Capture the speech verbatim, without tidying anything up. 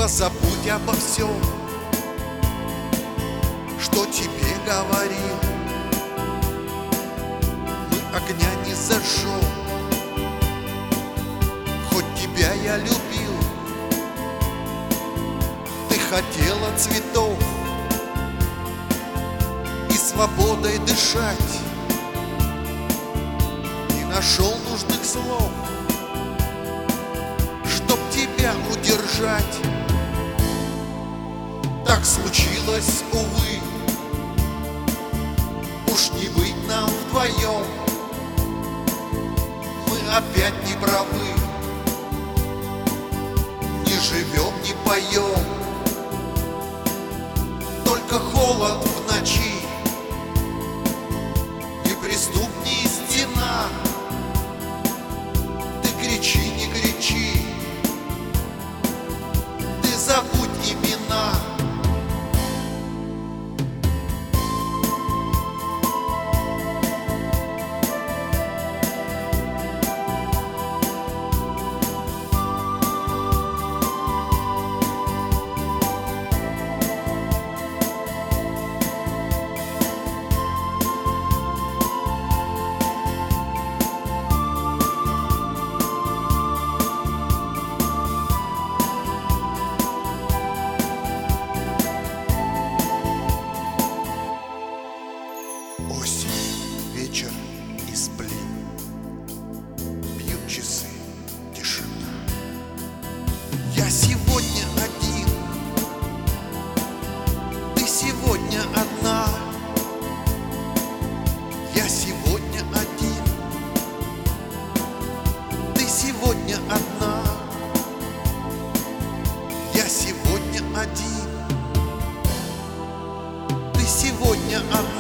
Позабудь обо всем, что тебе говорил. Мы огня не зажжем, хоть тебя я любил. Ты хотела цветов и свободой дышать, не нашел нужных слов, чтоб тебя удержать. Так случилось, увы, уж не быть нам вдвоем. Мы опять не правы, не живем, не поем. Только холод в ночи, неприступней стена. Ты кричи, не кричи, ты забудь имена. Осень, вечер и сплин, бьют часы, тишина. Я сегодня один, ты сегодня одна. Я сегодня один, ты сегодня одна. Я сегодня один, ты сегодня одна.